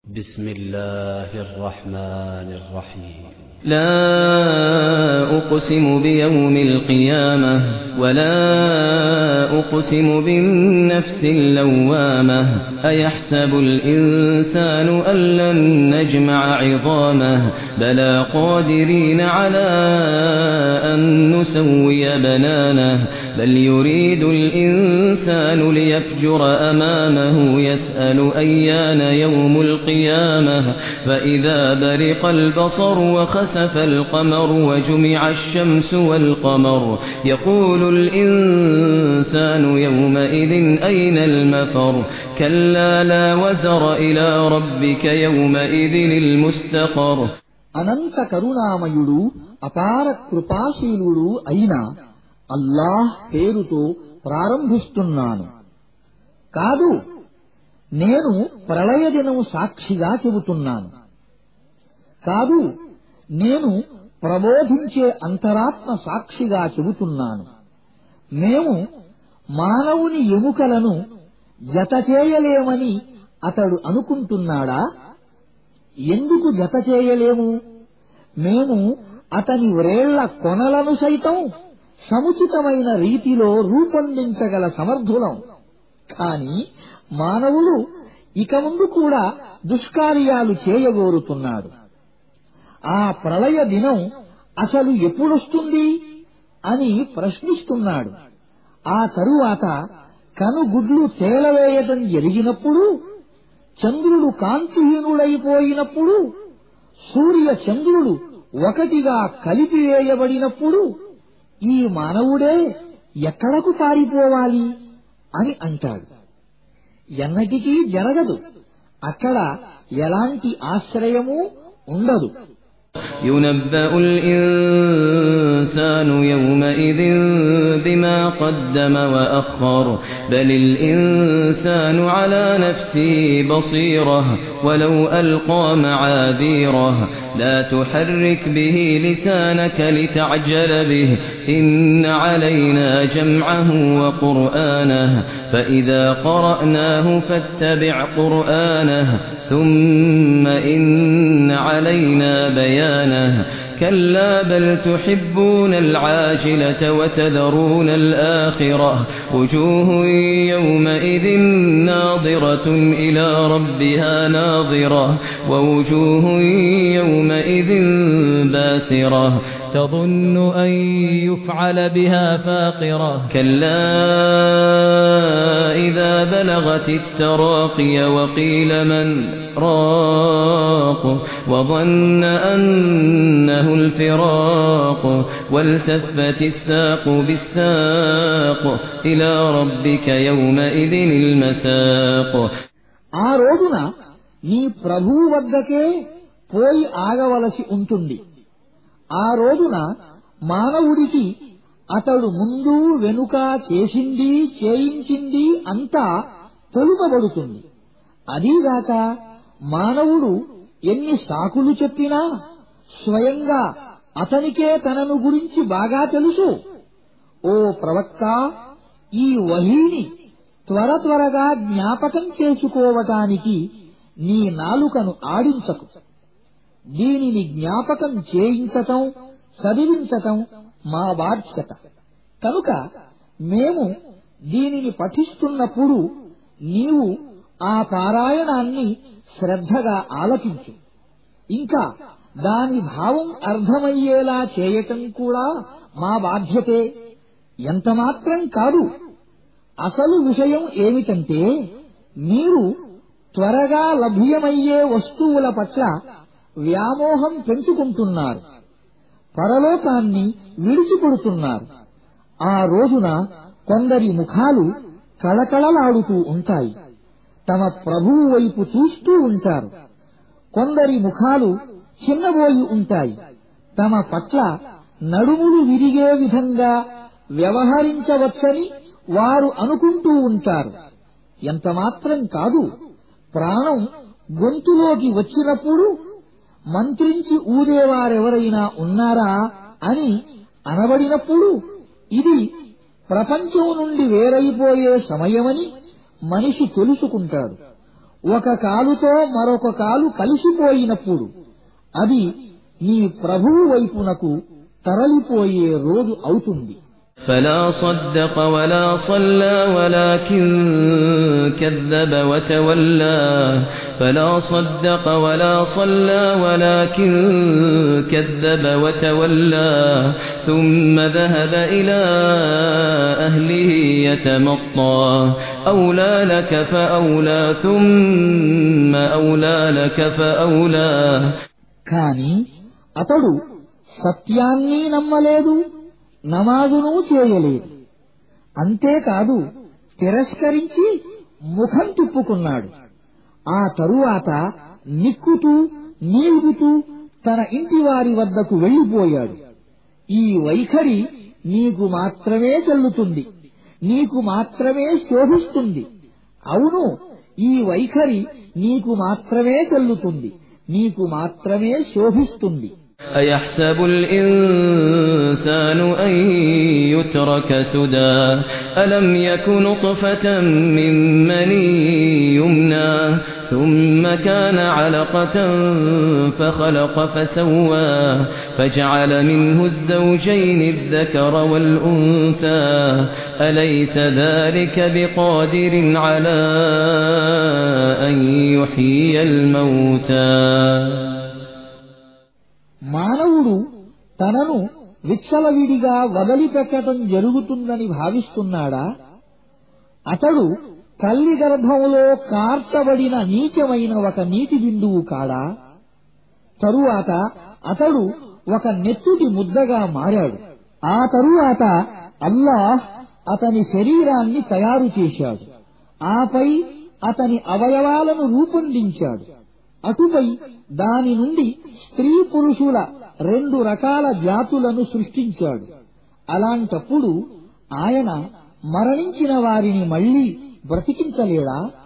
بسم الله الرحمن الرحيم لا أقسم بيوم القيامة ولا أقسم بالنفس اللوامة أيحسب الإنسان أن لن نجمع عظامه بلى قادرين على أن نسوي بنانه بل يريد الإنسان ليفجر أمامه يسأل أيان يوم القيامة فإذا برق البصر وخسف القمر وجمع الشمس والقمر يقول الإنسان يومئذ أين المفر كلا لا وزر إلى ربك يومئذ المستقر అనంత కరుణామయుడు అపార కృపాశీలుడు అయిన అల్లాహ్ పేరుతో ప్రారంభిస్తున్నాను. కాదు, నేను ప్రళయ దినం సాక్షిగా చెబుతున్నాను. కాదు, నేను ప్రబోధించే అంతరాత్మ సాక్షిగా చెబుతున్నాను. మేము మానవుని ఎముకలను జతచేయలేమని అతడు అనుకుంటున్నాడా? ఎందుకు జతచేయలేము? మేము అతని వ్రేళ్ల కొనలను సైతం సముచితమైన రీతిలో రూపొందించగల సమర్థులం. కాని మానవుడు ఇక ముందు కూడా దుష్కార్యాలు చేయగోరుతున్నాడు. ఆ ప్రళయ దినం అసలు ఎప్పుడొస్తుంది అని ప్రశ్నిస్తున్నాడు. ఆ తరువాత కనుగుడ్లు తేలవేయటం జరిగినప్పుడు, చంద్రుడు కాంతిహీనుడైపోయినప్పుడు, సూర్య చంద్రుడు ఒకటిగా కలిపివేయబడినప్పుడు ఈ మానవుడే ఎక్కడకు పారిపోవాలి అని అంటాడు. ఎన్నటికీ జరగదు. అక్కడ ఎలాంటి ఆశ్రయమూ ఉండదు. ينبأ الإنسان يومئذ بما قدم وأخر بل الإنسان على نفسه بصيرة ولو ألقى معاذيره لا تحرك به لسانك لتعجل به إن علينا جمعه وقرآنه فإذا قرأناه فاتبع قرآنه ثم إن علينا بيانه كلا بل تحبون العاجلة وتذرون الآخرة وجوه يومئذ ناظرة إلى ربها ناظرة ووجوه يومئذ باسرة تظن أن يفعل بها فاقرة كلا إذا بلغت التراقي وقيل من راق وظن أنه الفراق والتفت الساق بالساق إلى ربك يومئذ المساق ఆ రోజున నీ ప్రభువు వద్దకే పోయి ఆగవలసి ఉంటుంది. ఆ రోజున మానవుడికి అతడు ముందు వెనుక చేసింది చేయించింది అంతా తెలుపబడుతుంది. అదీగాక మానవుడు ఎన్ని సాకులు చెప్పినా స్వయంగా అతనికే తనను గురించి బాగా తెలుసు. ఓ ప్రవక్త, ఈ వహీని త్వరగా జ్ఞాపకం చేసుకోవటానికి నీ నాలుకను ఆడించకు. దీనిని జ్ఞాపకం చేయించటం, చదివించటం మా బాధ్యత. కనుక మేము దీనిని పఠిస్తున్నప్పుడు నీవు ఆ పారాయణాన్ని శ్రద్ధగా ఆలకించు. ఇంకా దాని భావం అర్థమయ్యేలా చేయటం కూడా మా బాధ్యతే. ఎంతమాత్రం కాదు. అసలు విషయం ఏమిటంటే, మీరు త్వరగా లభ్యమయ్యే వస్తువుల పట్ల వ్యామోహం పెంచుకుంటున్నారు, పరలోకాన్ని విడిచిపెడుతున్నారు. ఆ రోజున కొందరి ముఖాలు కళకళలాడుతూ ఉంటాయి, తమ ప్రభువు వైపు చూస్తూ ఉంటారు. కొందరి ముఖాలు చిన్నబోయి ఉంటాయి, తమ పట్ల నడుములు విరిగే విధంగా వ్యవహరించవచ్చని వారు అనుకుంటూ ఉంటారు. ఎంతమాత్రం కాదు. ప్రాణం గొంతులోకి వచ్చినప్పుడు మంత్రించి ఊదేవారెవరైనా ఉన్నారా అని అనబడినప్పుడు ఇది ప్రపంచం నుండి వేరైపోయే సమయమని మనిషి తెలుసుకుంటాడు. ఒక కాలుతో మరొక కాలు కలిసిపోయినప్పుడు అది నీ ప్రభువు వైపునకు తరలిపోయే రోజు అవుతుంది. فلا صدق ولا صلى ولكن كذب وتولى فلا صدق ولا صلى ولكن كذب وتولى ثم ذهب إلى أهله يتمطى أولى لك فأولى ثم أولى لك فأولى కానీ అతడు సత్యాన్ని నమ్మలేదు, నమాజును చేయలేదు. అంతేకాదు తిరస్కరించి ముఖం తిప్పుకున్నాడు. ఆ తరువాత నిక్కుతూ నీలుగుతూ తన ఇంటివారి వద్దకు వెళ్లిపోయాడు. ఈ వైఖరి నీకు మాత్రమే చెల్లుతుంది, నీకు మాత్రమే శోభిస్తుంది. అవును, ఈ వైఖరి నీకు మాత్రమే చెల్లుతుంది, నీకు మాత్రమే శోభిస్తుంది. أيحسب الإنسان أن يترك سدى ألم يك نطفة من مني يمنى ثم كان علقة فخلق فسوى فجعل منه الزوجين الذكر والأنثى أليس ذلك بقادر على أن يحيي الموتى మానవుడు తనను విచ్చలవిడిగా వదిలిపెట్టడం జరుగుతుందని భావిస్తున్నాడా? అతడు తల్లి గర్భంలో కార్చబడిన నీచమైన ఒక నీటి బిందువు కాడా? తరువాత అతడు ఒక నెత్తుటి ముద్దగా మారాడు. ఆ తరువాత అల్లాహ్ అతని శరీరాన్ని తయారు చేశాడు. ఆపై అతని అవయవాలను రూపొందించాడు. అటుపై దాని నుండి స్త్రీ పురుషుల 2 రకాల జాతులను సృష్టించాడు. అలాంటప్పుడు ఆయన మరణించిన వారిని మళ్లీ బ్రతికించలేడా?